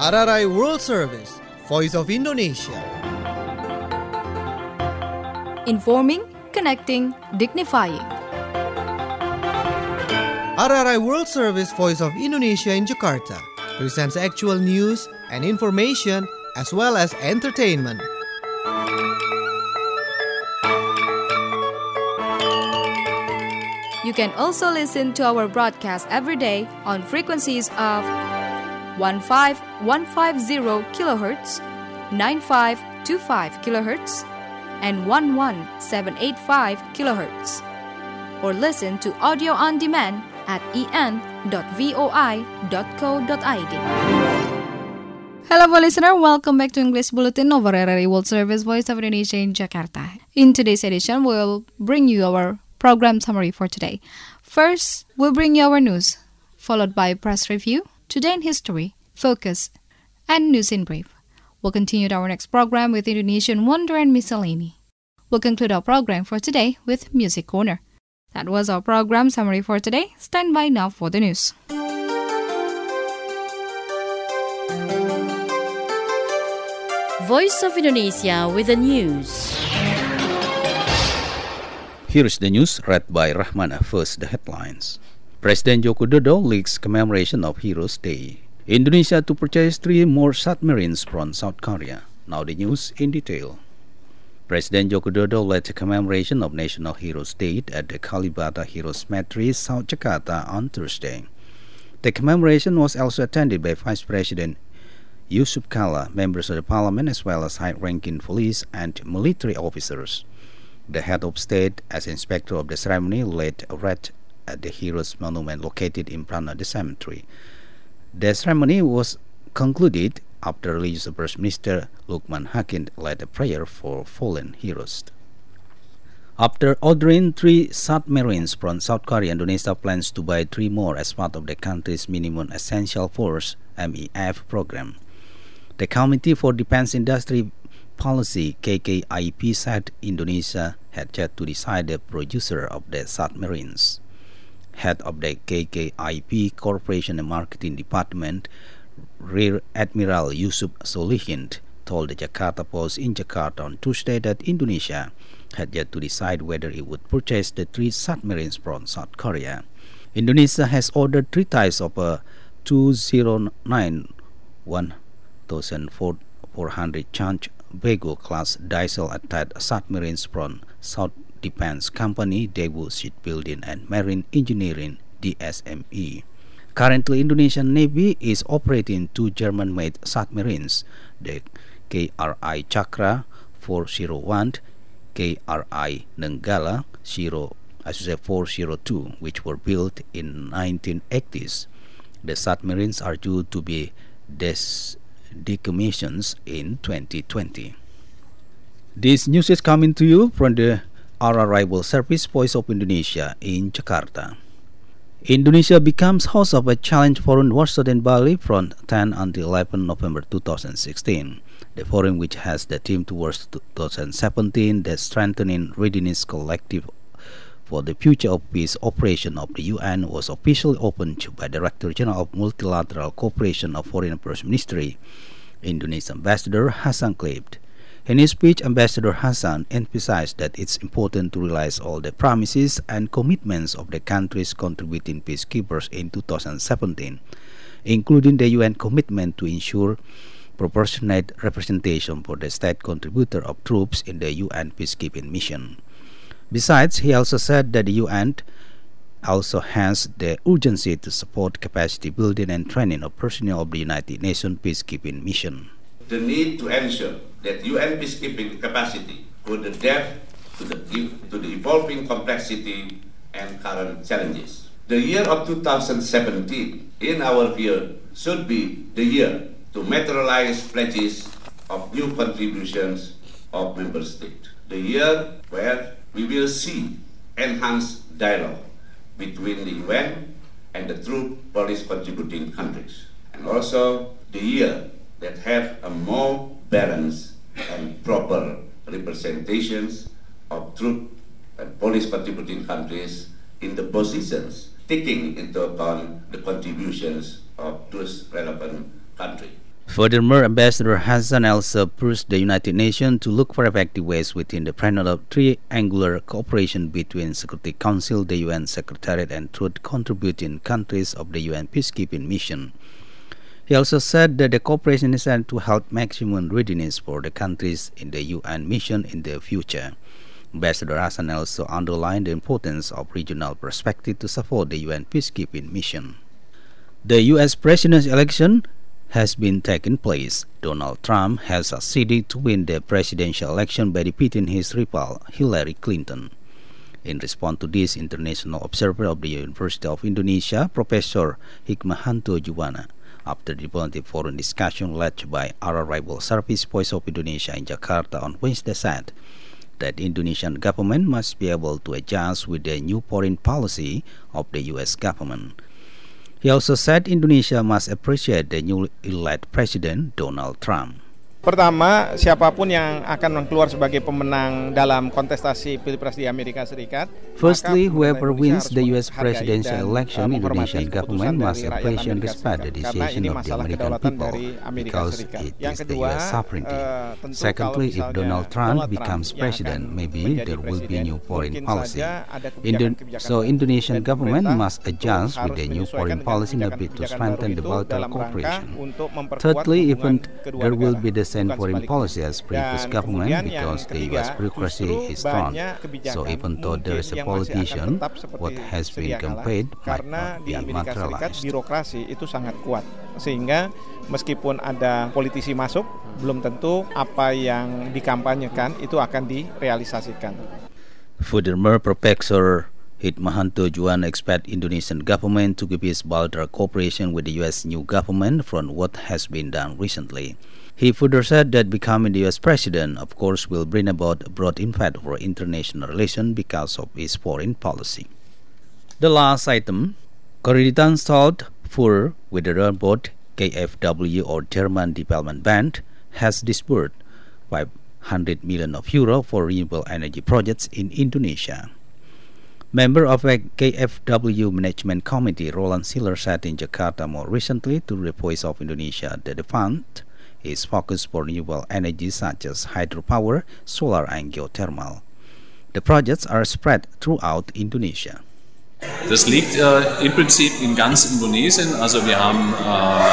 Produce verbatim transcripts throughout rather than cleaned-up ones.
R R I World Service, Voice of Indonesia. Informing, connecting, dignifying. R R I World Service, Voice of Indonesia in Jakarta presents actual news and information as well as entertainment. You can also listen to our broadcast every day on frequencies of fifteen fifteen kilohertz, ninety-five twenty-five kilohertz, and eleven seven eighty-five kilohertz. Or listen to audio on demand at e n dot voi dot co dot i d. Hello, listener. Welcome back to English Bulletin of R R I World Service, Voice of Indonesia in Jakarta. In today's edition, we'll bring you our program summary for today. First, we'll bring you our news, followed by press review, Today in History, Focus, and News in Brief. We'll continue our next program with Indonesian Wonder and Miscellany. We'll conclude our program for today with Music Corner. That was our program summary for today. Stand by now for the news. Voice of Indonesia with the news. Here is the news read by Rahmana. First, the headlines. President Joko Widodo leaks commemoration of Heroes Day. Indonesia to purchase three more submarines from South Korea. Now the news in detail. President Joko Widodo led a commemoration of National Heroes Day at the Kalibata Heroes Cemetery, South Jakarta on Thursday. The commemoration was also attended by Vice President Yusuf Kala, members of the parliament, as well as high-ranking police and military officers. The head of state, as inspector of the ceremony, led a raid at the Heroes Monument located in front of the cemetery. The ceremony was concluded after religious First Minister Lukman Hakim led a prayer for fallen heroes. After ordering three submarines from South Korea, Indonesia plans to buy three more as part of the country's Minimum Essential Force (M E F) program. The Committee for Defense Industry Policy (K K I P) said Indonesia had yet to decide the producer of the submarines. Head of the K K I P Corporation and Marketing Department, Rear Admiral Yusuf Solihin, told the Jakarta Post in Jakarta on Tuesday that Indonesia had yet to decide whether it would purchase the three submarines from South Korea. Indonesia has ordered three types of a two oh nine one thousand four hundred Chanch Bego class diesel-attacked submarines from South Defense Company, Daewoo Shipbuilding and Marine Engineering (D S M E). Currently, Indonesian Navy is operating two German-made submarines, the K R I Chakra four oh one, K R I Nenggala four oh two, which were built in nineteen eighties. The submarines are due to be des- decommissioned in twenty twenty. This news is coming to you from the R R I World Service, Voice of Indonesia in Jakarta. Indonesia becomes host of a Challenge Forum workshop in Bali from tenth until eleventh November twenty sixteen. The forum, which has the theme towards twenty seventeen, the Strengthening Readiness Collective for the Future of Peace Operation of the U N, was officially opened by Director General of Multilateral Cooperation of Foreign Affairs Ministry, Indonesian Ambassador Hassan Klebt. In his speech, Ambassador Hassan emphasized that it's important to realize all the promises and commitments of the countries contributing peacekeepers in twenty seventeen, including the U N commitment to ensure proportionate representation for the state contributor of troops in the U N peacekeeping mission. Besides, he also said that the U N also has the urgency to support capacity building and training of personnel of the United Nations peacekeeping mission. The need to ensure that U N peacekeeping capacity could adapt to the, to the evolving complexity and current challenges. The year of two thousand seventeen, in our view, should be the year to materialize pledges of new contributions of member states. The year where we will see enhanced dialogue between the U N and the troop police contributing countries, and also the year that have a more balanced and proper representations of troop and police contributing countries in the positions, taking into account the contributions of those relevant countries. Furthermore, Ambassador Hassan also urged the United Nations to look for effective ways within the framework of triangular cooperation between Security Council, the U N Secretariat, and troop contributing countries of the U N peacekeeping mission. He also said that the cooperation is meant to help maximum readiness for the countries in the U N mission in the future. Ambassador Hassan also underlined the importance of regional perspective to support the U N peacekeeping mission. The U S presidential election has been taking place. Donald Trump has succeeded to win the presidential election by defeating his rival Hillary Clinton. In response to this, international observer of the University of Indonesia, Professor Hikmahanto Juwana, after the diplomatic forum discussion led by our rival service Voice of Indonesia in Jakarta on Wednesday, said that the Indonesian government must be able to adjust with the new foreign policy of the U S government. He also said Indonesia must appreciate the newly elected President Donald Trump. Pertama, siapapun yang akan keluar sebagai pemenang dalam kontestasi Pilpres di Amerika Serikat. Firstly, whoever wins the U S presidential election, Indonesian government must appreciate and respect the decision of the American people because it is the U S sovereignty. Secondly, if Donald Trump becomes president, maybe there will be new foreign policy. Indo- so Indonesian government must adjust with the new foreign policy in a bid to strengthen the bilateral cooperation. Thirdly, even there will be the same foreign policy as previous government because the U S bureaucracy is strong. So even though there is a politician, what has been campaigned might not be materialized. Birokrasi itu sangat kuat sehingga meskipun ada politisi masuk, belum tentu apa yang dikampanyekan itu akan direalisasikan. Furthermore, Professor Hikmahanto Juwana expect Indonesian government to give its bilateral cooperation with the U S new government from what has been done recently. He further said that becoming the U S president, of course, will bring about a broad impact for international relations because of his foreign policy. The last item, Kredit sold for with the robot K F W or German Development Bank has disbursed five hundred million of euro for renewable energy projects in Indonesia. Member of a K F W Management Committee, Roland Siller, said in Jakarta more recently to the Voice of Indonesia that the fund is focused for renewable energy such as hydropower, solar and geothermal. The projects are spread throughout Indonesia. Das liegt äh, im Prinzip in ganz Indonesien. Also wir haben äh,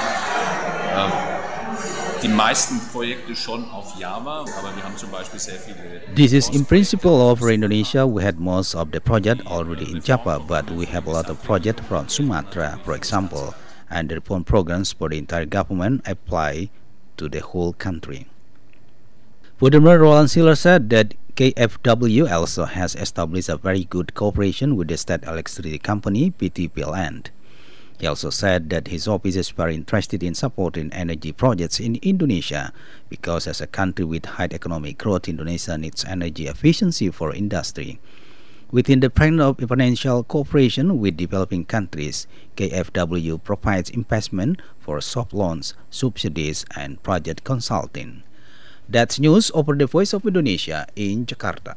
äh, die meisten Projekte schon auf Java, aber wir haben zum Beispiel sehr viele. This is in principle over Indonesia. We had most of the project already in Java, but we have a lot of projects from Sumatra, for example, and the reform programs for the entire government apply to the whole country. Furthermore, Roland Siller said that K F W also has established a very good cooperation with the state electricity company P T P L N. He also said that his office is very interested in supporting energy projects in Indonesia because as a country with high economic growth, Indonesia needs energy efficiency for industry. Within the framework of financial cooperation with developing countries, K F W provides investment for soft loans, subsidies, and project consulting. That's news over the Voice of Indonesia in Jakarta.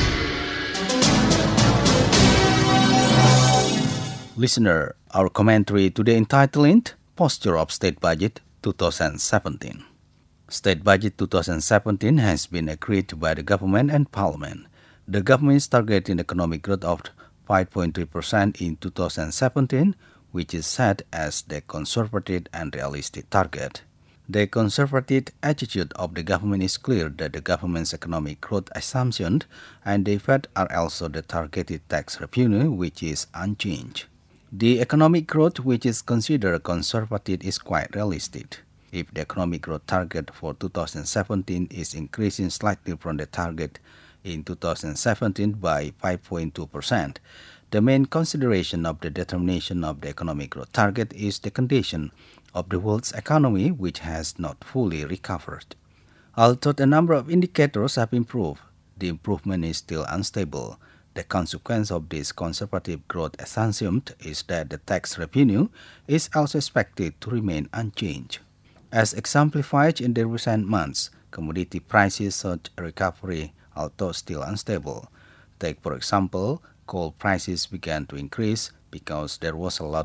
Listener, our commentary today entitled Posture of State Budget twenty seventeen. State Budget twenty seventeen has been agreed by the government and parliament. The government is targeting economic growth of five point three percent in twenty seventeen, which is set as the conservative and realistic target. The conservative attitude of the government is clear that the government's economic growth assumption and the effect are also the targeted tax revenue, which is unchanged. The economic growth, which is considered conservative, is quite realistic. If the economic growth target for twenty seventeen is increasing slightly from the target in twenty seventeen by five point two percent, the main consideration of the determination of the economic growth target is the condition of the world's economy, which has not fully recovered. Although a number of indicators have improved, the improvement is still unstable. The consequence of this conservative growth assumption is that the tax revenue is also expected to remain unchanged. As exemplified in the recent months, commodity prices showed a recovery, although still unstable. Take, for example, coal prices began to increase because there was a lot of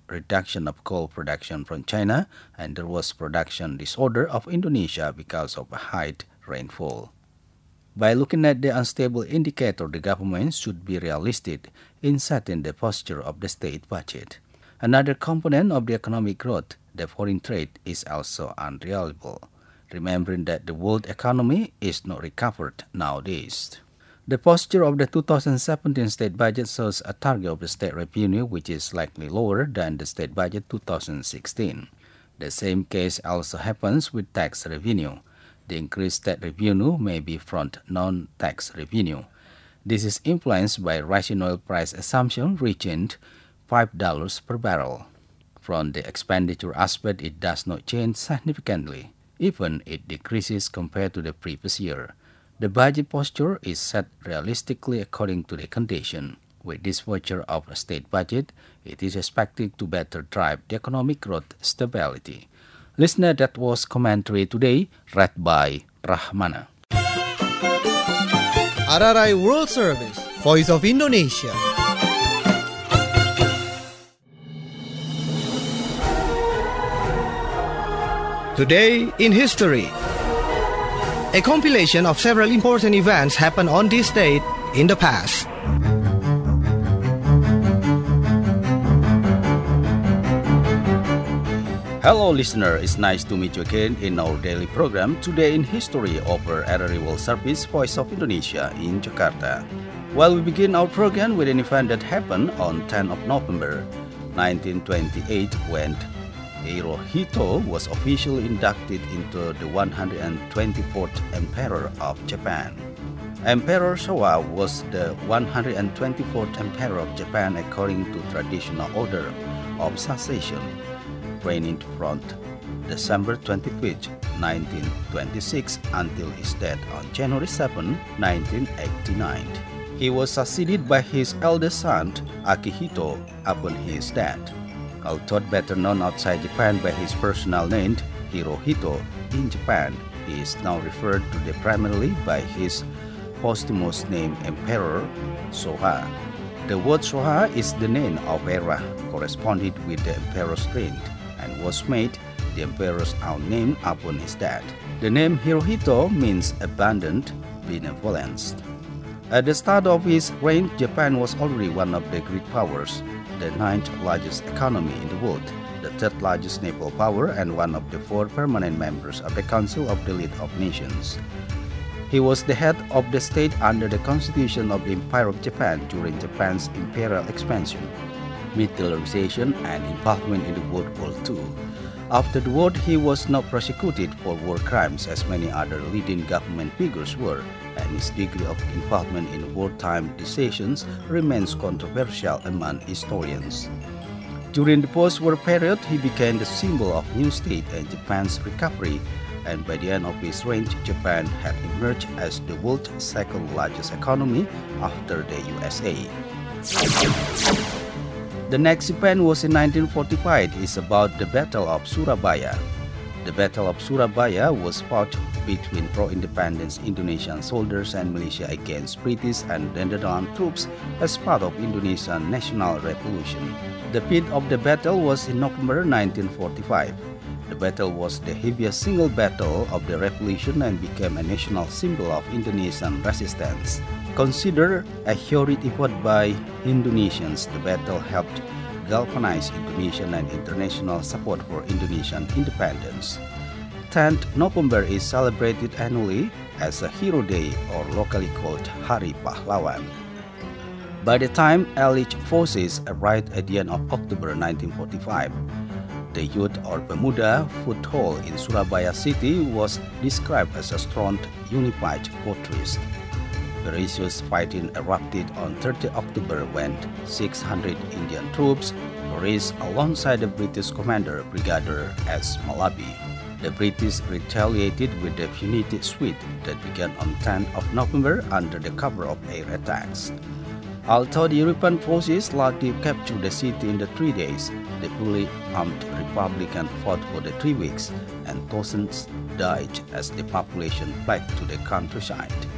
reduction of coal production from China, and there was production disorder of Indonesia because of a high rainfall. By looking at the unstable indicator, the government should be realistic in setting the posture of the state budget. Another component of the economic growth, the foreign trade, is also unreliable, remembering that the world economy is not recovered nowadays. The posture of the two thousand seventeen state budget shows a target of the state revenue which is slightly lower than the state budget two thousand sixteen. The same case also happens with tax revenue. The increased state revenue may be from non-tax revenue. This is influenced by rising oil price assumption reaching five dollars per barrel. From the expenditure aspect, it does not change significantly, even it decreases compared to the previous year. The budget posture is set realistically according to the condition. With this posture of a state budget, it is expected to better drive the economic growth stability. Listener, that was commentary today, read by Rahmana. R R I World Service, Voice of Indonesia. Today in History. A compilation of several important events happened on this date in the past. Hello listener, it's nice to meet you again in our daily program Today in History over R R I World Service Voice of Indonesia in Jakarta. Well, we begin our program with an event that happened on tenth of November nineteen twenty-eight when Hirohito was officially inducted into the one hundred twenty-fourth Emperor of Japan. Emperor Showa was the one hundred twenty-fourth Emperor of Japan according to traditional order of succession, reigning from December twenty-fifth, nineteen twenty-six until his death on January seventh, nineteen eighty-nine. He was succeeded by his eldest son, Akihito, upon his death. Although better known outside Japan by his personal name, Hirohito, in Japan, he is now referred to the primarily by his posthumous name Emperor Showa. The word Showa is the name of era corresponded with the emperor's reign and was made the emperor's own name upon his death. The name Hirohito means abundant benevolence. At the start of his reign, Japan was already one of the great powers, the ninth largest economy in the world, the third largest naval power, and one of the four permanent members of the Council of the League of Nations. He was the head of the state under the Constitution of the Empire of Japan during Japan's imperial expansion, militarization, and involvement in the World War Two. After the war, he was not prosecuted for war crimes as many other leading government figures were, and his degree of involvement in wartime decisions remains controversial among historians. During the post-war period, he became the symbol of new state and Japan's recovery, and by the end of his reign, Japan had emerged as the world's second largest economy after the U S A. The next event was in nineteen forty-five. It's about the Battle of Surabaya. The Battle of Surabaya was fought between pro-independence Indonesian soldiers and militia against British and Netherlands troops as part of Indonesian National Revolution. The peak of the battle was in November nineteen forty-five. The battle was the heaviest single battle of the revolution and became a national symbol of Indonesian resistance. Considered a heroic effort by Indonesians, the battle helped galvanize Indonesian and international support for Indonesian independence. tenth of November is celebrated annually as a Hero Day, or locally called Hari Pahlawan. By the time Allied forces arrived at the end of October nineteen forty-five, the youth or Pemuda foothold in Surabaya city was described as a strong, unified fortress. Ferocious fighting erupted on thirtieth of October when six hundred Indian troops raced alongside the British commander Brigadier S. Malaby. The British retaliated with the punitive sweep that began on tenth of November under the cover of air attacks. Although the European forces largely captured the city in the three days, the fully armed Republicans fought for the three weeks, and thousands died as the population fled to the countryside.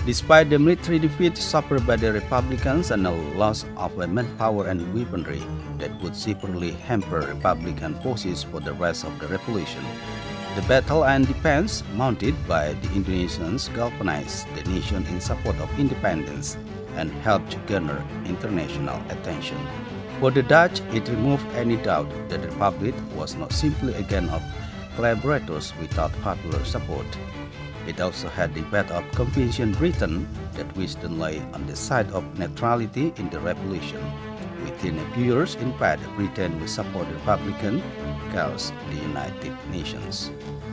Despite the military defeat suffered by the Republicans and a loss of manpower and weaponry that would severely hamper Republican forces for the rest of the revolution, the battle and defense mounted by the Indonesians galvanized the nation in support of independence and helped garner international attention. For the Dutch, it removed any doubt that the Republic was not simply a gang of collaborators without popular support. It also had the bet of convincing Britain that wisdom lay on the side of neutrality in the revolution. Within a few years, in fact, Britain would support the Republican cause, the United Nations.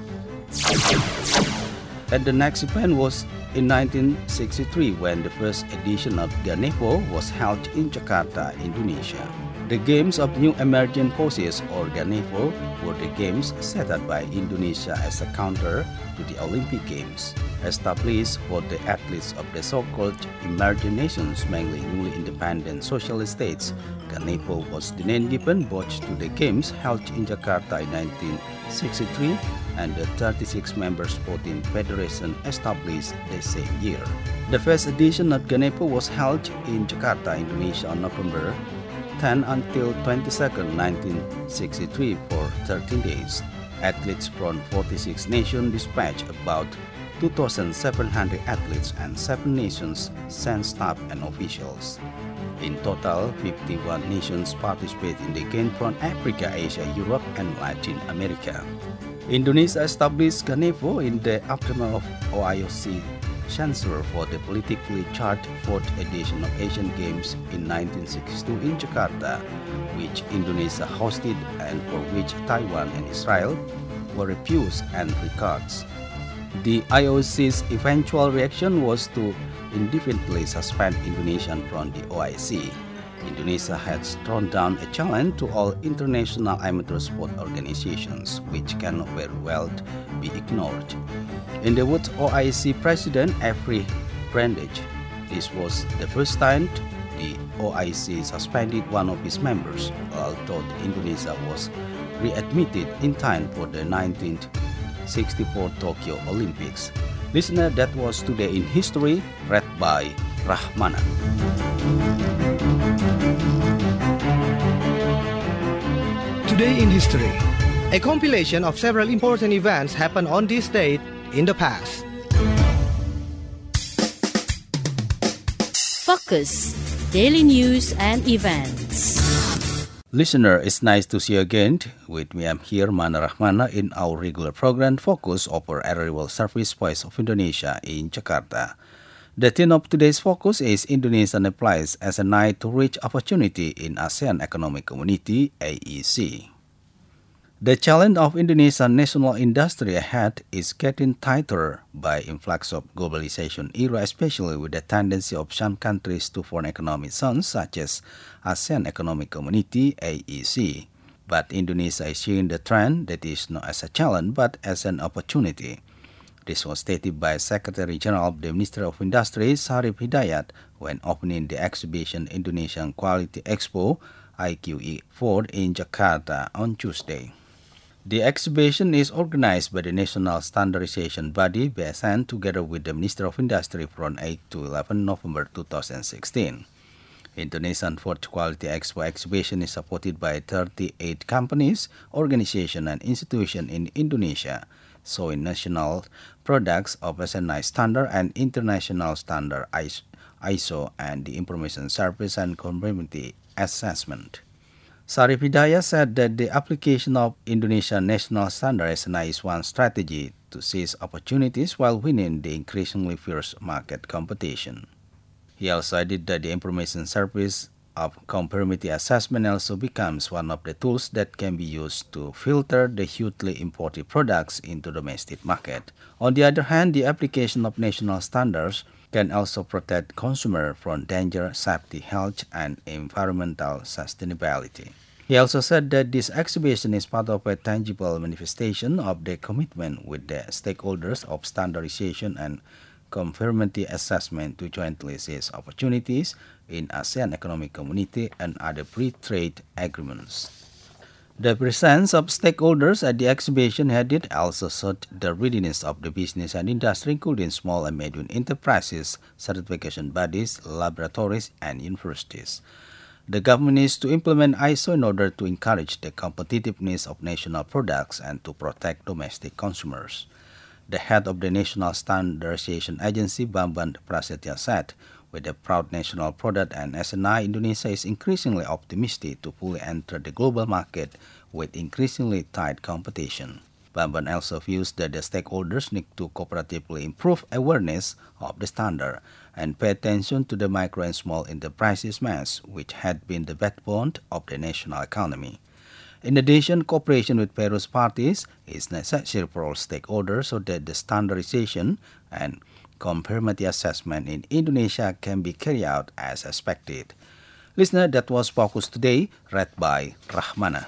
And the next event was in nineteen sixty-three when the first edition of Ganevo was held in Jakarta, Indonesia. The Games of New Emerging Forces, or Ganevo, were the games set up by Indonesia as a counter to the Olympic Games. Established for the athletes of the so-called emerging nations, mainly newly independent socialist states, Ganevo was the name given both to the games held in Jakarta in nineteen sixty-three and the thirty-six member sporting federation established the same year. The first edition of Ganevo was held in Jakarta, Indonesia on November tenth until twenty-second, nineteen sixty-three for thirteen days. Athletes from forty-six nations dispatched about two thousand seven hundred athletes and seven nations sent staff and officials. In total, fifty-one nations participated in the Games from Africa, Asia, Europe, and Latin America. Indonesia established Ganevo in the aftermath of O I O C censure for the politically charged fourth edition of Asian Games in nineteen sixty-two in Jakarta, which Indonesia hosted and for which Taiwan and Israel were refused and records. The I O C's eventual reaction was to indefinitely suspend Indonesia from the O I C. Indonesia has thrown down a challenge to all international amateur sport organizations, which cannot very well be ignored. In the words of O I C President Efri Brandage, this was the first time the O I C suspended one of its members, although Indonesia was readmitted in time for the nineteen sixty-four Tokyo Olympics. Listener, that was Today in History, read by Rahmana. Today in History, a compilation of several important events happened on this date in the past. Focus Daily News and Events. Listener, it's nice to see you again. With me, I'm here, Mana Rahmana, in our regular program Focus over Aerial Service Voice of Indonesia in Jakarta. The theme of today's focus is Indonesia applies as a night to reach opportunity in ASEAN Economic Community, A E C. The challenge of Indonesia's national industry ahead is getting tighter by influx of globalization era, especially with the tendency of some countries to form economic zones such as ASEAN Economic Community, A E C. But Indonesia is seeing the trend that is not as a challenge but as an opportunity. This was stated by Secretary General of the Ministry of Industry, Sarif Hidayat, when opening the exhibition Indonesian Quality Expo, I Q E four, in Jakarta on Tuesday. The exhibition is organized by the National Standardization Body, B S N, together with the Ministry of Industry from eighth to eleventh November two thousand sixteen. Indonesian Fourth Quality Expo exhibition is supported by thirty-eight companies, organizations, and institutions in Indonesia, showing national products of S N I standard and international standard I S O and the Information Service and Conformity Assessment. Sarif Hidayat said that the application of Indonesian national standard S N I is one strategy to seize opportunities while winning the increasingly fierce market competition. He also added that the Information Service of Conformity Assessment also becomes one of the tools that can be used to filter the hugely imported products into the domestic market. On the other hand, the application of national standards can also protect consumers from danger, safety, health, and environmental sustainability. He also said that this exhibition is part of a tangible manifestation of the commitment with the stakeholders of standardization and conformity assessment to jointly seize opportunities in ASEAN Economic Community and other free trade agreements. The presence of stakeholders at the exhibition headed also showed the readiness of the business and industry, including small and medium enterprises, certification bodies, laboratories, and universities. The government is to implement I S O in order to encourage the competitiveness of national products and to protect domestic consumers. The head of the National Standardization Agency, Bambang Prasetya, said, with a proud national product and S N I, Indonesia is increasingly optimistic to fully enter the global market with increasingly tight competition. Bambang also views that the stakeholders need to cooperatively improve awareness of the standard and pay attention to the micro and small enterprises mass, which had been the backbone of the national economy. In addition, cooperation with various parties is necessary for all stakeholders so that the standardization and conformity assessment in Indonesia can be carried out as expected. Listener, that was Focus Today, read by Rahmana.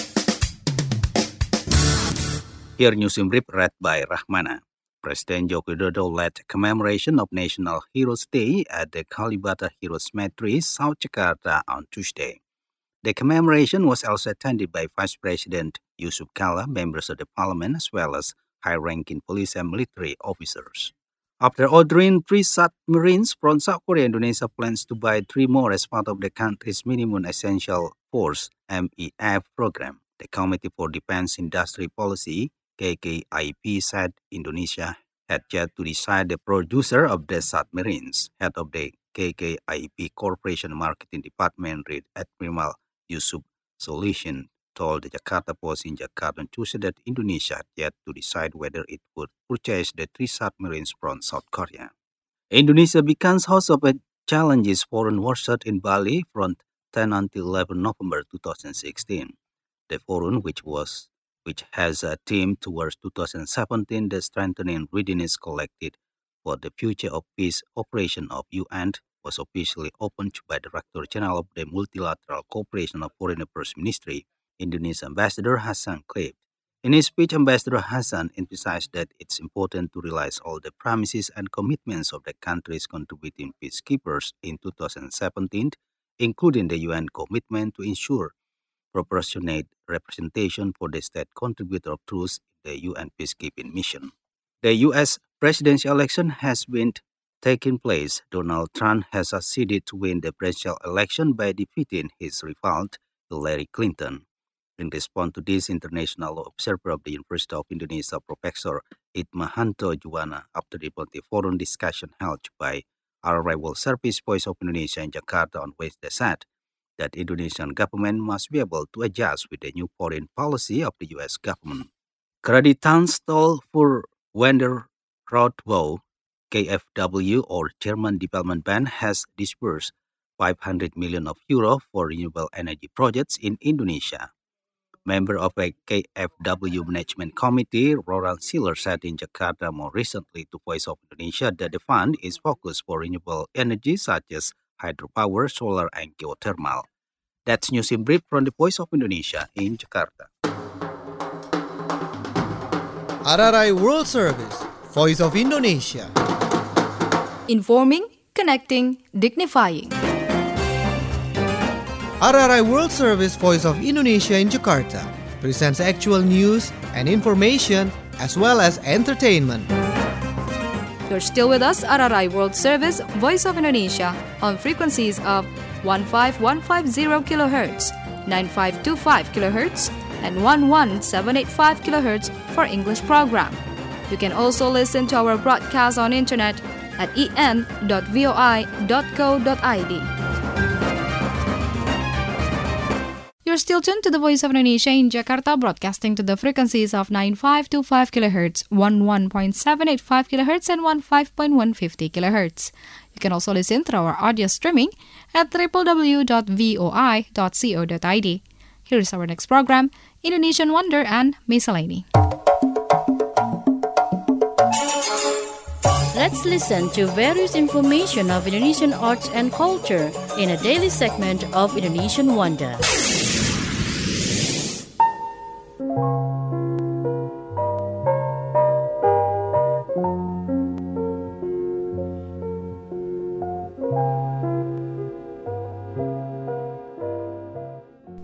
Here news in brief, read by Rahmana. President Joko Widodo led commemoration of National Heroes Day at the Kalibata Heroes Cemetery, South Jakarta on Tuesday. The commemoration was also attended by Vice President Yusuf Kala, members of the parliament, as well as high-ranking police and military officers. After ordering three submarines from South Korea, Indonesia plans to buy three more as part of the country's Minimum Essential Force (M E F) program. The Committee for Defense Industry Policy K K I P said Indonesia had yet to decide the producer of the submarines. Head of the K K I P Corporation Marketing Department, Rear Admiral Yusuf Solihin, told the Jakarta Post in Jakarta on Tuesday that Indonesia had yet to decide whether it would purchase the three submarines from South Korea. Indonesia becomes host of a Challenges Forum workshop in Bali from tenth until eleventh November twenty sixteen. The forum, which was which has a theme towards twenty seventeen, the Strengthening Readiness Collected for the Future of Peace Operation of U N, was officially opened by Director General of the Multilateral Cooperation of Foreign Affairs Ministry, Indonesia Ambassador Hassan Cliff. In his speech, Ambassador Hassan emphasized that it's important to realize all the promises and commitments of the countries contributing peacekeepers in twenty seventeen, including the U N commitment to ensure proportionate representation for the state contributor of troops in the U N peacekeeping mission. The U S presidential election has been taking place. Donald Trump has succeeded to win the presidential election by defeating his rival, Hillary Clinton. In response to this, international observer of the University of Indonesia, Professor Hikmahanto Juwana, after the multi-forum discussion held by our rival service Voice of Indonesia in Jakarta on Wednesday, said that Indonesian government must be able to adjust with the new foreign policy of the U S government. Kreditanstalt voor Wederopbouw, K F W, or German Development Bank, has disbursed five hundred million of euro for renewable energy projects in Indonesia. Member of a K F W Management Committee, Roland Siller, said in Jakarta more recently to Voice of Indonesia that the fund is focused for renewable energy such as hydropower, solar, and geothermal. That's news in brief from the Voice of Indonesia in Jakarta. R R I World Service, Voice of Indonesia. Informing, connecting, dignifying. R R I World Service Voice of Indonesia in Jakarta presents actual news and information as well as entertainment. You're still with us, R R I World Service Voice of Indonesia, on frequencies of fifteen fifty kilohertz, ninety-five twenty-five kilohertz, and eleven seven eighty-five kilohertz for English program. You can also listen to our broadcast on internet at e n dot voi dot co dot i d. You're still tuned to the Voice of Indonesia in Jakarta, broadcasting to the frequencies of ninety-five twenty-five kilohertz, eleven seven eighty-five kilohertz, and fifteen one fifty kilohertz. You can also listen through our audio streaming at w w w dot voi dot co dot i d. Here's our next program, Indonesian Wonder and Miscellany. Let's listen to various information of Indonesian arts and culture in a daily segment of Indonesian Wonder.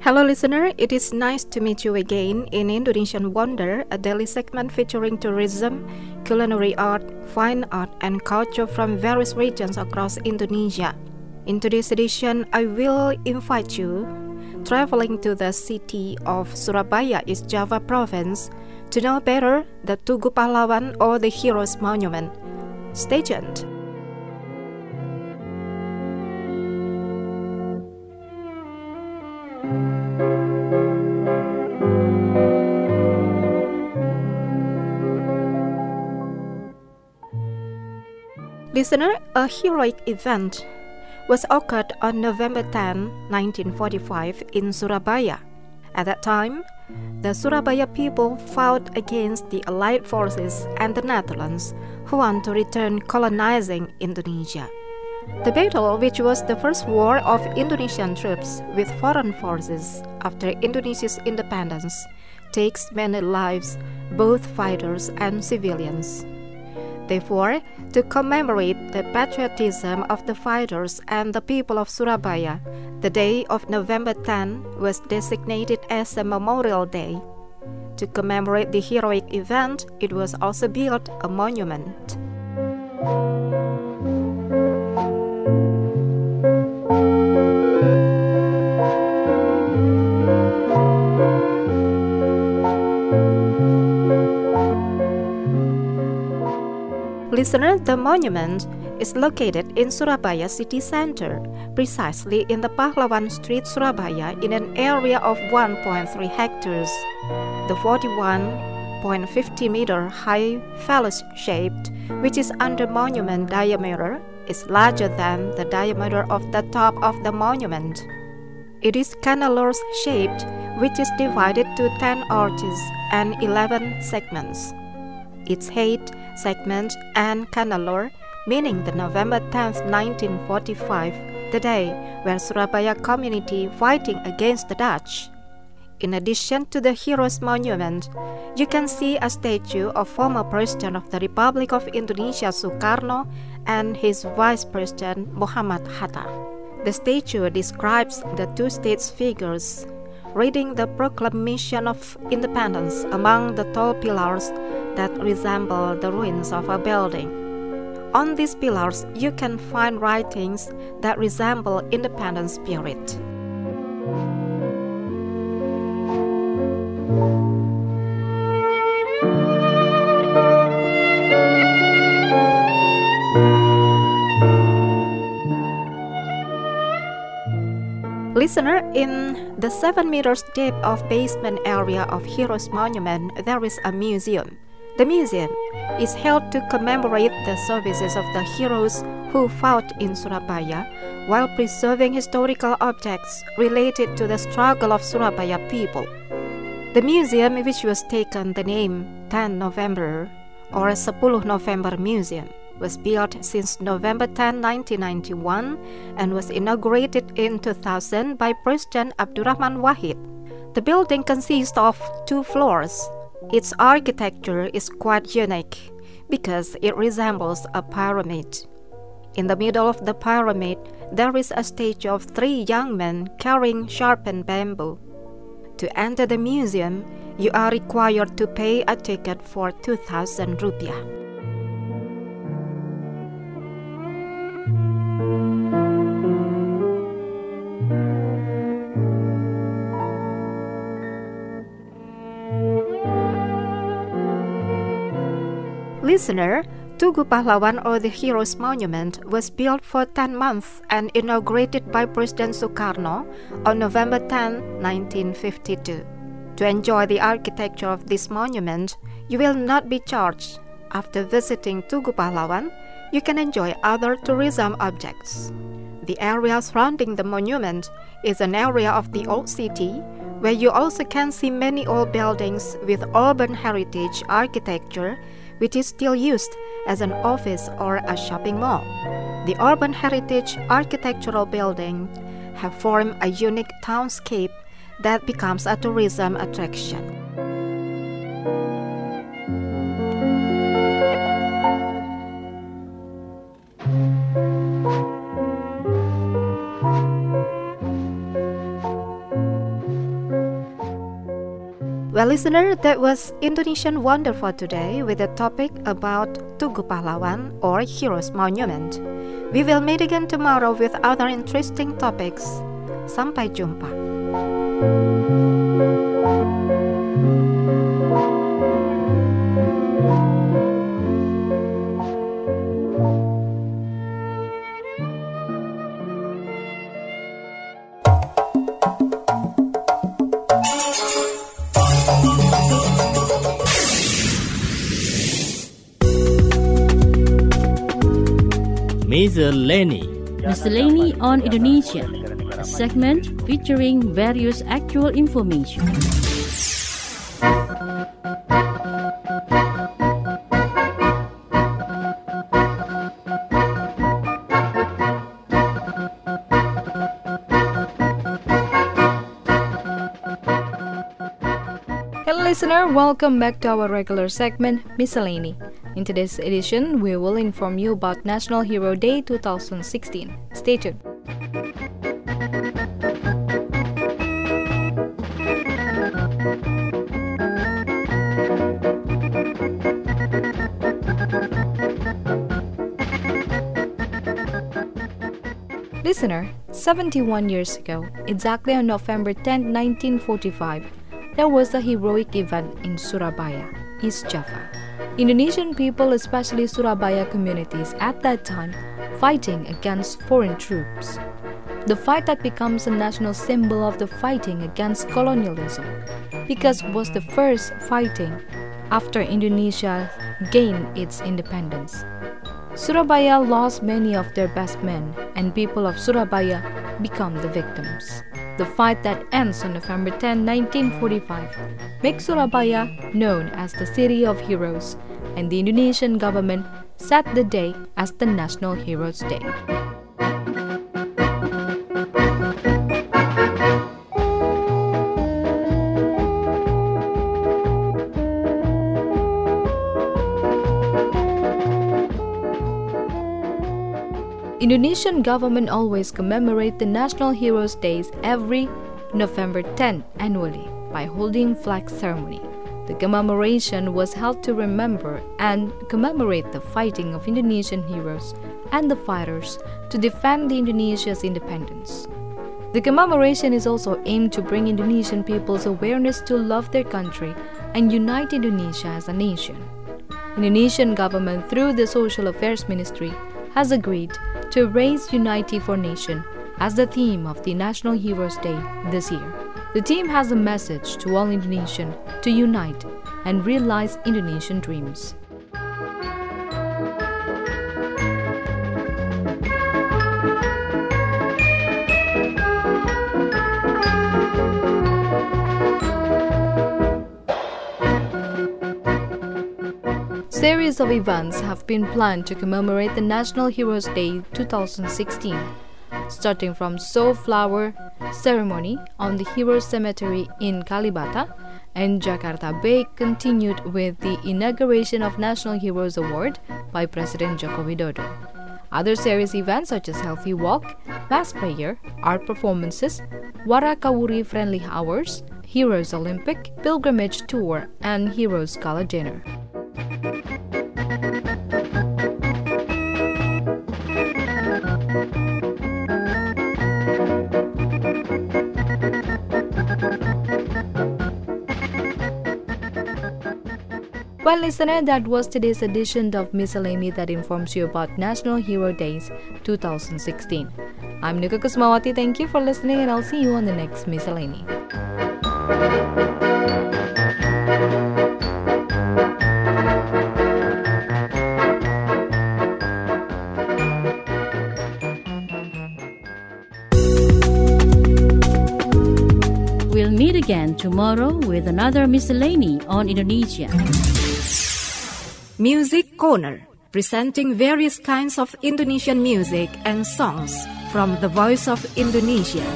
Hello listener, it is nice to meet you again in Indonesian Wonder, a daily segment featuring tourism, culinary art, fine art and culture from various regions across Indonesia. In today's edition, I will invite you traveling to the city of Surabaya, East Java Province, to know better the Tugu Pahlawan or the Heroes Monument. Stay tuned. Listener, a heroic event was occurred on November tenth, nineteen forty-five in Surabaya. At that time, the Surabaya people fought against the Allied forces and the Netherlands, who want to return colonizing Indonesia. The battle, which was the first war of Indonesian troops with foreign forces after Indonesia's independence, takes many lives, both fighters and civilians. Therefore, to commemorate the patriotism of the fighters and the people of Surabaya, the day of November tenth was designated as a Memorial Day. To commemorate the heroic event, it was also built a monument. Listener, the monument is located in Surabaya city center, precisely in the Pahlawan Street, Surabaya, in an area of one point three hectares. The forty-one point five zero meter high phallus-shaped, which is under monument diameter, is larger than the diameter of the top of the monument. It is candelabra-shaped, which is divided to ten arches and eleven segments. Its height, segment, and candelabra, meaning the November tenth, nineteen forty-five, the day when Surabaya community fighting against the Dutch. In addition to the Heroes Monument, you can see a statue of former President of the Republic of Indonesia Sukarno and his Vice President Muhammad Hatta. The statue describes the two states figures reading the Proclamation of Independence among the tall pillars that resemble the ruins of a building. On these pillars, you can find writings that resemble independence spirit. Listener, in the seven meters deep of basement area of Heroes Monument, there is a museum. The museum is held to commemorate the services of the heroes who fought in Surabaya while preserving historical objects related to the struggle of Surabaya people. The museum, which was taken the name tenth November or sepuluh November Museum, was built since November tenth, nineteen ninety-one and was inaugurated in two thousand by President Abdurrahman Wahid. The building consists of two floors. Its architecture is quite unique because it resembles a pyramid. In the middle of the pyramid, there is a statue of three young men carrying sharpened bamboo. To enter the museum, you are required to pay a ticket for two thousand rupiah. Listener, Tugu Pahlawan or the Heroes Monument was built for ten months and inaugurated by President Sukarno on November tenth, nineteen fifty-two. To enjoy the architecture of this monument, you will not be charged. After visiting Tugu Pahlawan, you can enjoy other tourism objects. The area surrounding the monument is an area of the old city where you also can see many old buildings with urban heritage architecture which is still used as an office or a shopping mall. The urban heritage architectural buildings have formed a unique townscape that becomes a tourism attraction. Well, listener, that was Indonesian Wonder for today with a topic about Tugu Pahlawan or Heroes Monument. We will meet again tomorrow with other interesting topics. Sampai jumpa. Miscellany. Miscellany on Indonesia, a segment featuring various actual information. Hello listener, welcome back to our regular segment, Miscellany. In today's edition, we will inform you about National Hero Day twenty sixteen. Stay tuned. Listener, seventy-one years ago, exactly on November tenth, nineteen forty-five, there was a heroic event in Surabaya, East Java. Indonesian people, especially Surabaya communities at that time, fighting against foreign troops. The fight that becomes a national symbol of the fighting against colonialism, because it was the first fighting after Indonesia gained its independence. Surabaya lost many of their best men, and people of Surabaya become the victims. The fight that ends on November tenth, nineteen forty-five makes Surabaya known as the City of Heroes, and the Indonesian government set the day as the National Heroes Day. Indonesian government always commemorate the National Heroes Days every November tenth annually by holding flag ceremony. The commemoration was held to remember and commemorate the fighting of Indonesian heroes and the fighters to defend the Indonesia's independence. The commemoration is also aimed to bring Indonesian people's awareness to love their country and unite Indonesia as a nation. Indonesian government through the Social Affairs Ministry has agreed to raise Unity for Nation as the theme of the National Heroes Day this year. The team has a message to all Indonesians to unite and realize Indonesian dreams. Series of events have been planned to commemorate the National Heroes Day twenty sixteen, starting from sow flower ceremony on the Heroes Cemetery in Kalibata, and Jakarta Bay continued with the inauguration of National Heroes Award by President Joko Widodo. Other series events such as Healthy Walk, Mass Prayer, art performances, Warakawuri Friendly Hours, Heroes Olympic, Pilgrimage Tour, and Heroes Gala Dinner. Well, listener, that was today's edition of Miscellany that informs you about National Hero Days twenty sixteen. I'm Nika Kusmawati. Thank you for listening, and I'll see you on the next Miscellany. We'll meet again tomorrow with another Miscellany on Indonesia. Music Corner, presenting various kinds of Indonesian music and songs from the Voice of Indonesia.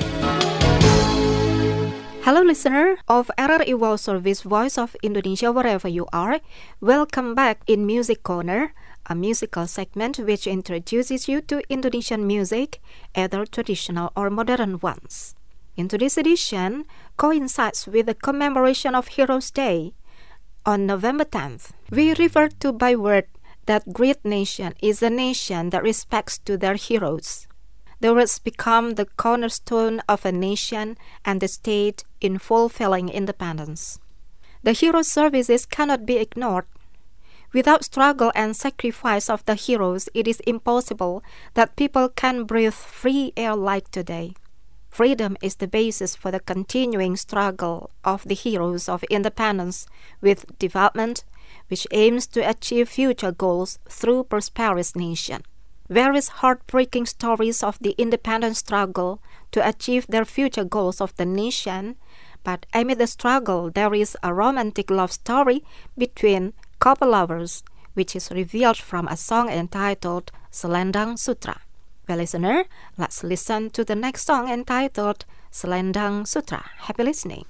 Hello listener of R R I World Service Voice of Indonesia wherever you are. Welcome back in Music Corner, a musical segment which introduces you to Indonesian music, either traditional or modern ones. in today's edition coincides with the commemoration of Heroes' Day on November tenth. We refer to by word that great nation is a nation that respects to their heroes. The words become the cornerstone of a nation and the state in fulfilling independence. The hero services cannot be ignored. Without struggle and sacrifice of the heroes, it is impossible that people can breathe free air like today. Freedom is the basis for the continuing struggle of the heroes of independence with development, which aims to achieve future goals through prosperous nation. Various heartbreaking stories of the independence struggle to achieve their future goals of the nation, but amid the struggle there is a romantic love story between couple lovers, which is revealed from a song entitled Selendang Sutra. Well, listener, let's listen to the next song entitled Selendang Sutra. Happy listening.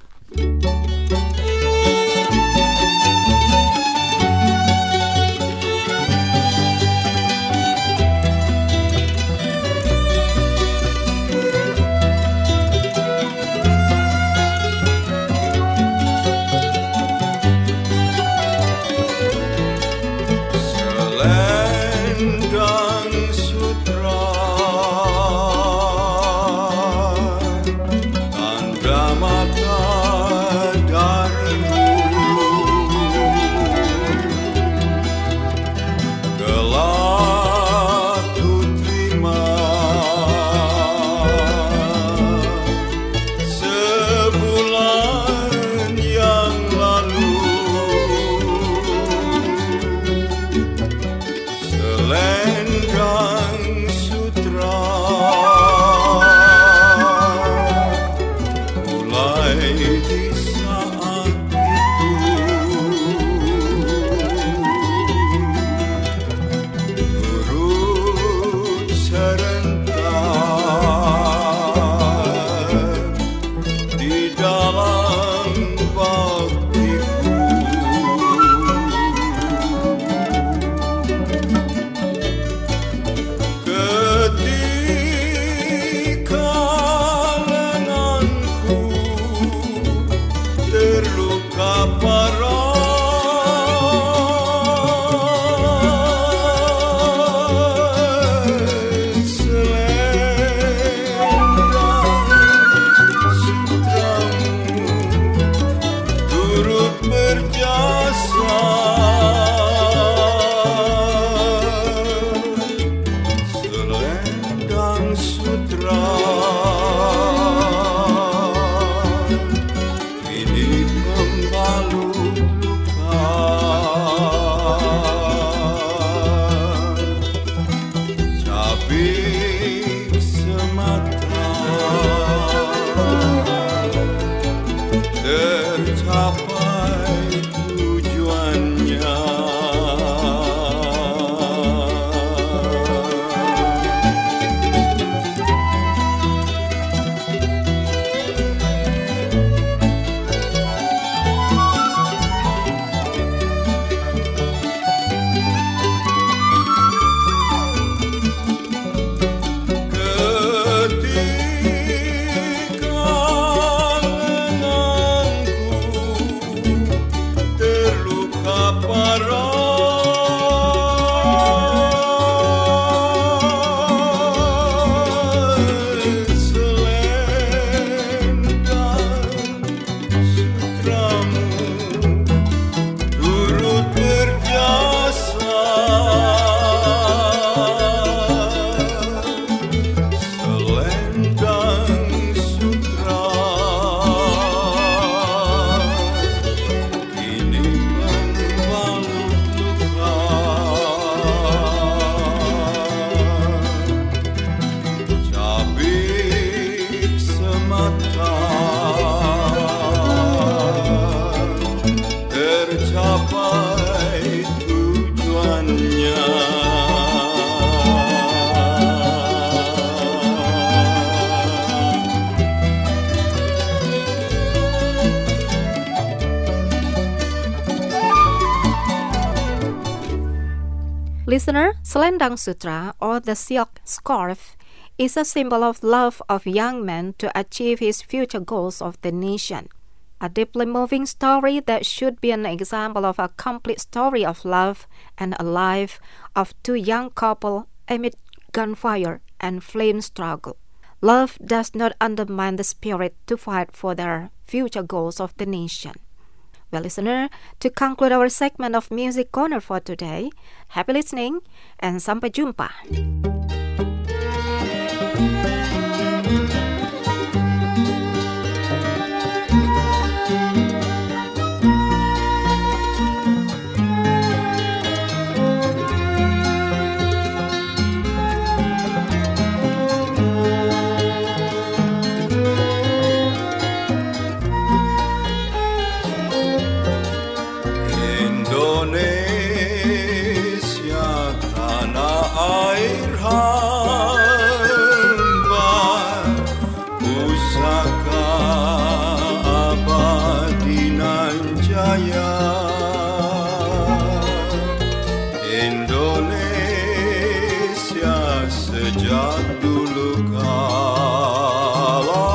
Listener, Selendang Sutra or the silk scarf is a symbol of love of young men to achieve his future goals of the nation. A deeply moving story that should be an example of a complete story of love and a life of two young couples amid gunfire and flame struggle. Love does not undermine the spirit to fight for their future goals of the nation. Well, listener, to conclude our segment of Music Corner for today, happy listening and sampai jumpa. Sejak dulu kala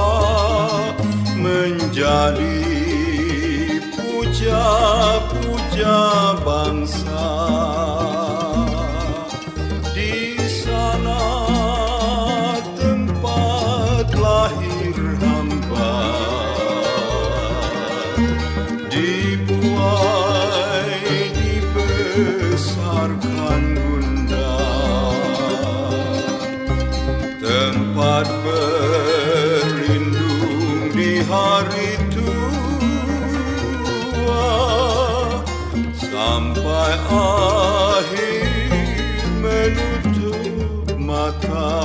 menjadi puja-puja bangsa. Di sana tempat lahir hamba, dibuai dibesarkan bunda. Tempat berlindung di hari tua, sampai akhir menutup mata.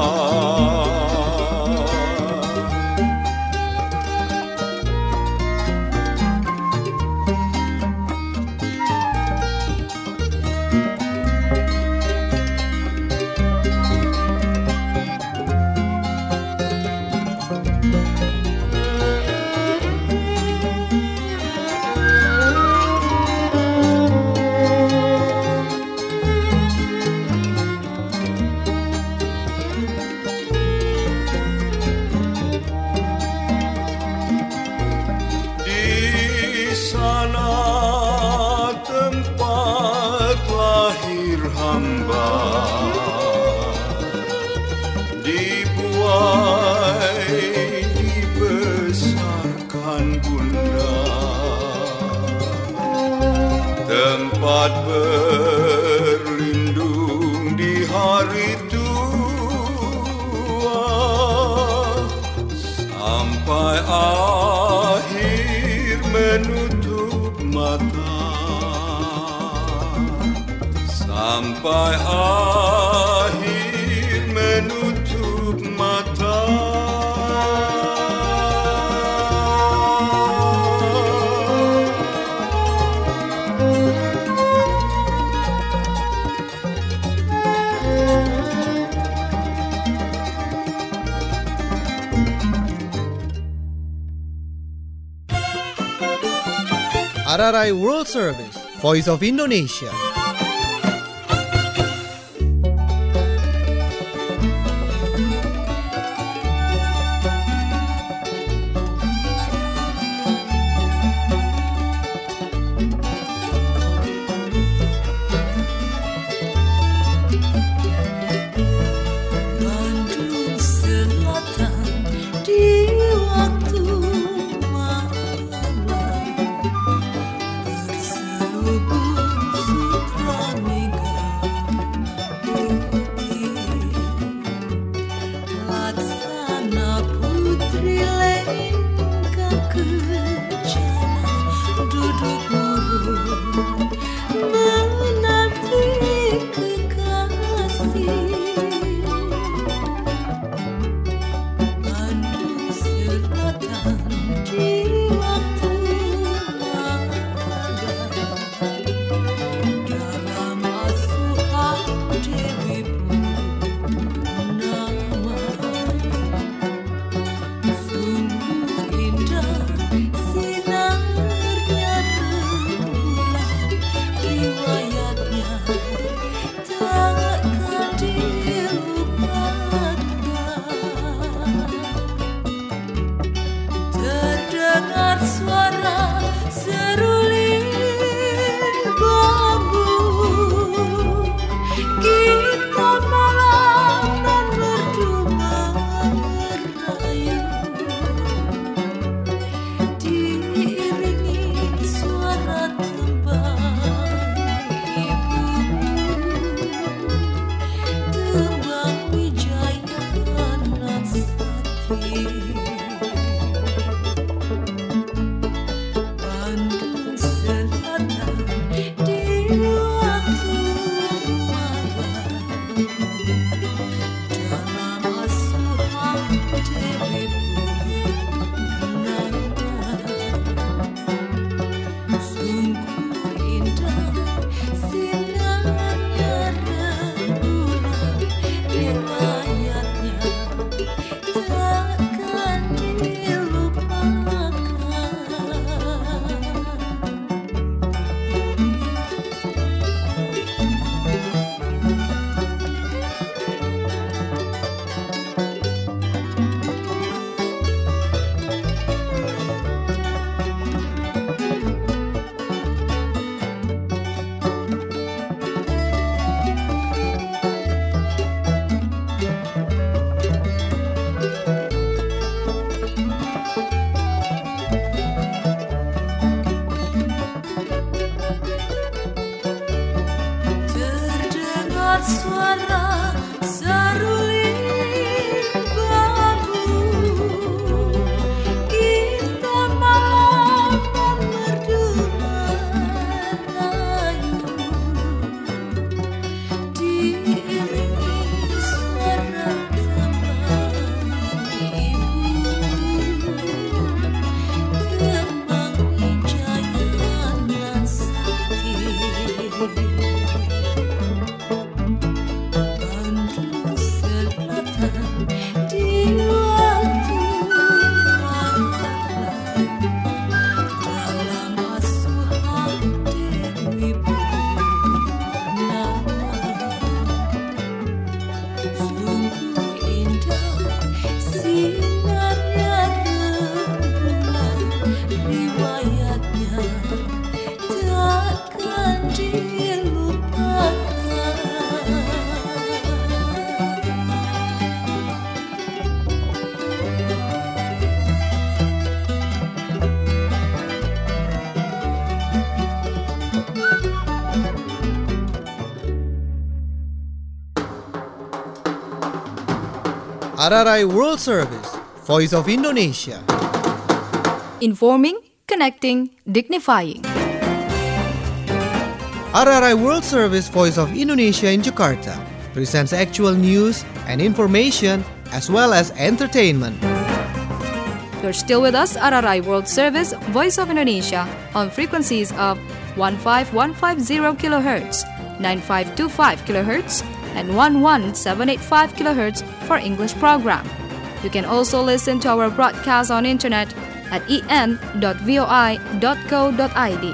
Tempat berlindung di hari tua, sampai akhir menutup mata, sampai akhir menutup mata. R R I World Service, Voice of Indonesia. Bandung Selatan di waktu R R I World Service, Voice of Indonesia. Informing, connecting, dignifying. R R I World Service, Voice of Indonesia in Jakarta presents actual news and information as well as entertainment. You're still with us, R R I World Service, Voice of Indonesia, on frequencies of one five one five zero kilohertz, nine five two five kilohertz, and one one seven eight five kilohertz for English program. You can also listen to our broadcast on internet at e n dot voi dot co dot i d.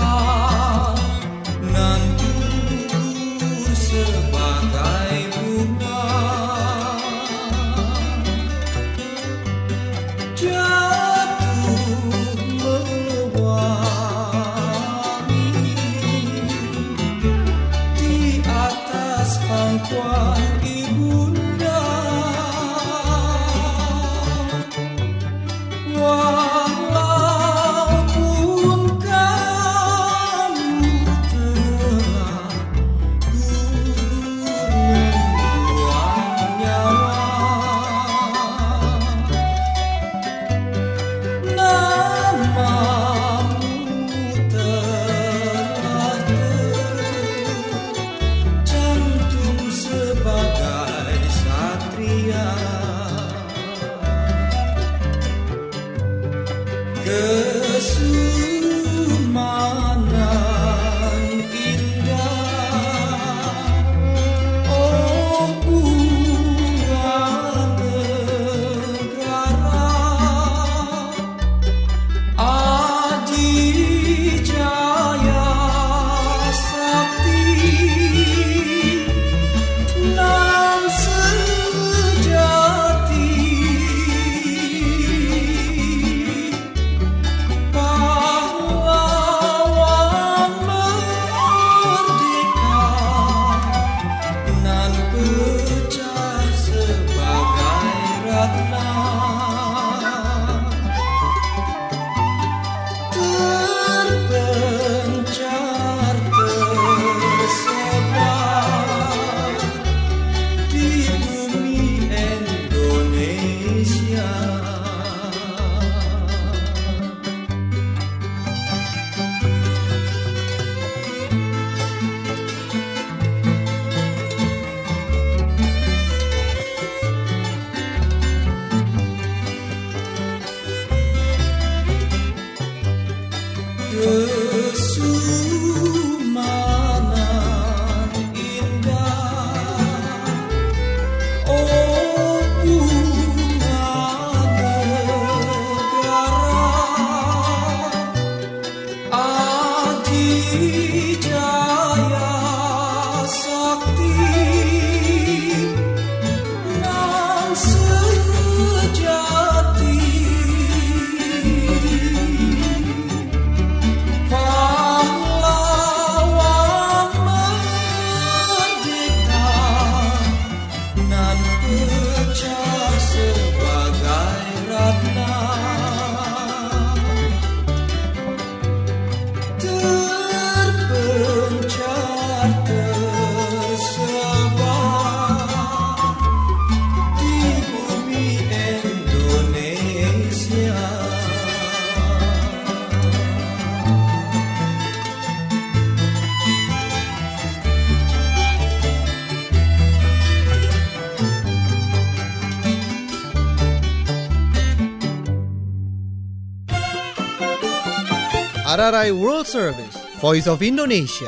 Sebagai R R I World Service, Voice of Indonesia.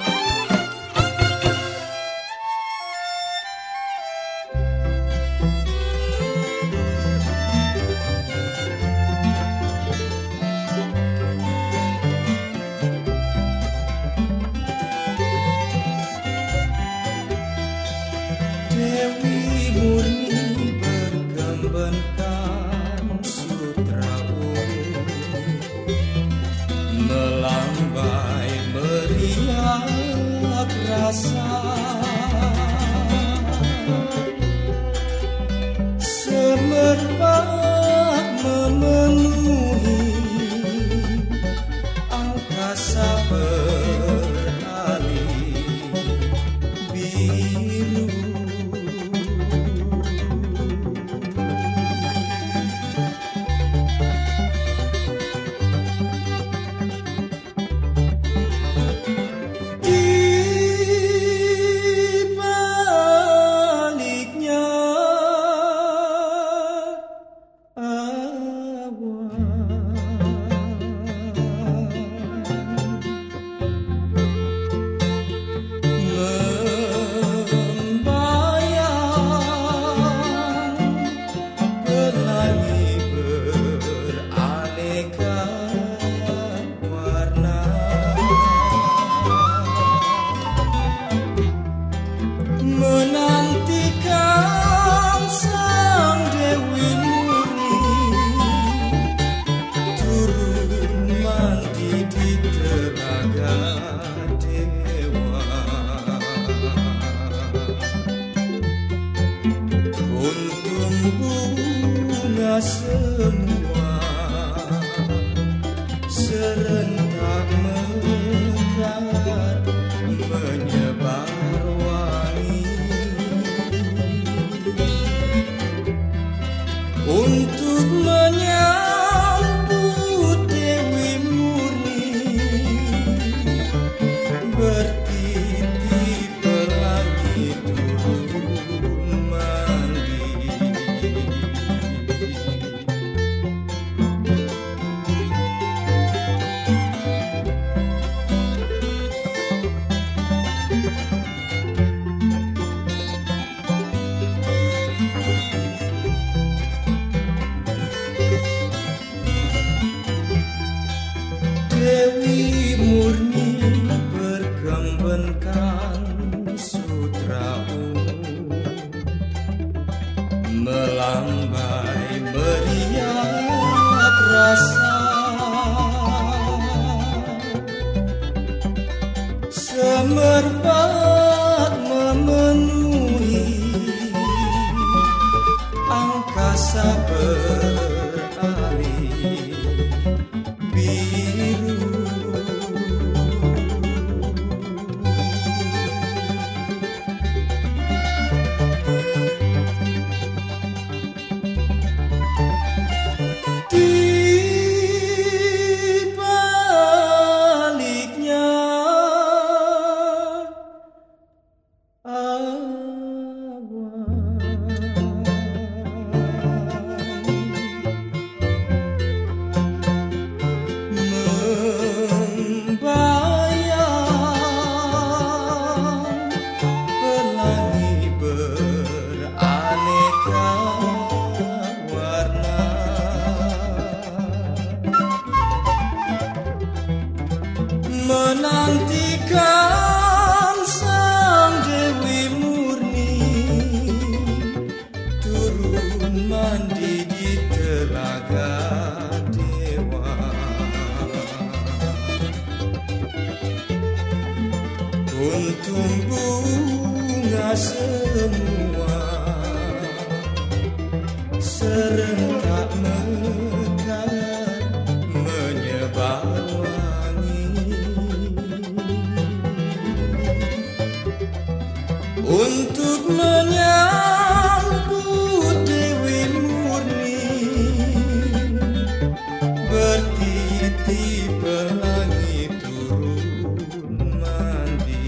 Menantikan sang Dewi Murni turun mandi di telaga dewa. Untung bunga semua serentak mekar menyebar untuk menyambut Dewi Murni bertitip pelangi turun mandi.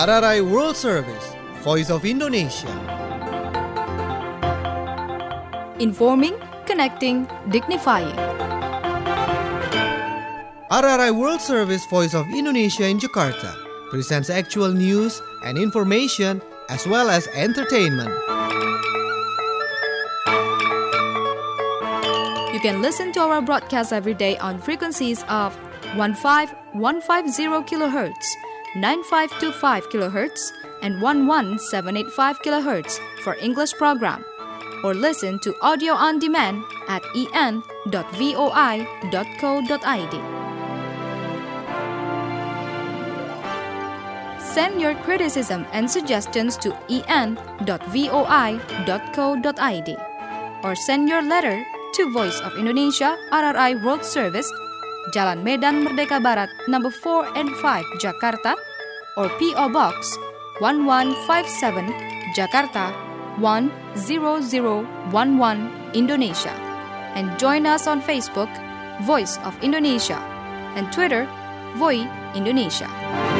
R R I World Service, Voice of Indonesia. Informing, connecting, dignifying. R R I World Service, Voice of Indonesia in Jakarta presents actual news and information as well as entertainment. You can listen to our broadcast every day on frequencies of fifteen fifty kilohertz, ninety-five twenty-five kilohertz, and eleven seven eighty-five kilohertz for English program. Or listen to audio on demand at e n dot voi dot co dot i d. Send your criticism and suggestions to e n dot voi dot co dot i d or send your letter to Voice of Indonesia R R I World Service, Jalan Medan Merdeka Barat, number four and five, Jakarta, or P O Box one one five seven, Jakarta one zero zero one one, Indonesia. And join us on Facebook, Voice of Indonesia, and Twitter, Voi Indonesia.